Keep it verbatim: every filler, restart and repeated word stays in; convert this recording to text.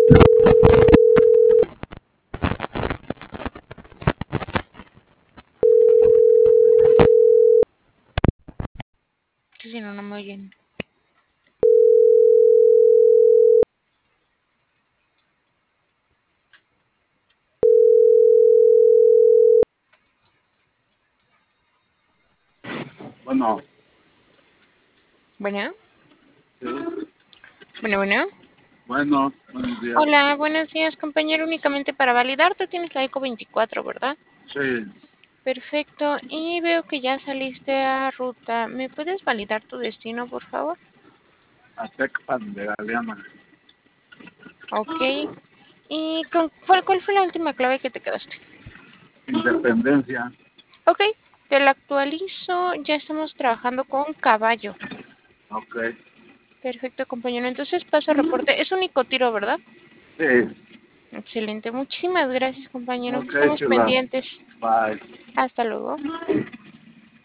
Que si no, no me oyen. Bueno, Bueno, sí. bueno, bueno. Bueno, buenos días. Hola, buenos días, compañero. Únicamente para validar, tú tienes la eco veinticuatro, ¿verdad? Sí, Perfecto. Y veo que ya saliste a ruta. ¿Me puedes validar tu destino, por favor? a Tecpan de Galeana. Ok. ¿Y con, cuál, cuál fue la última clave que te quedaste? Independencia. Ok, te la actualizo. Ya estamos trabajando con caballo. Ok. Perfecto, compañero. Entonces paso a reporte. Es un nicotiro, ¿verdad? Sí. Excelente. Muchísimas gracias, compañero. Ok, Estamos chula. pendientes. Bye. Hasta luego.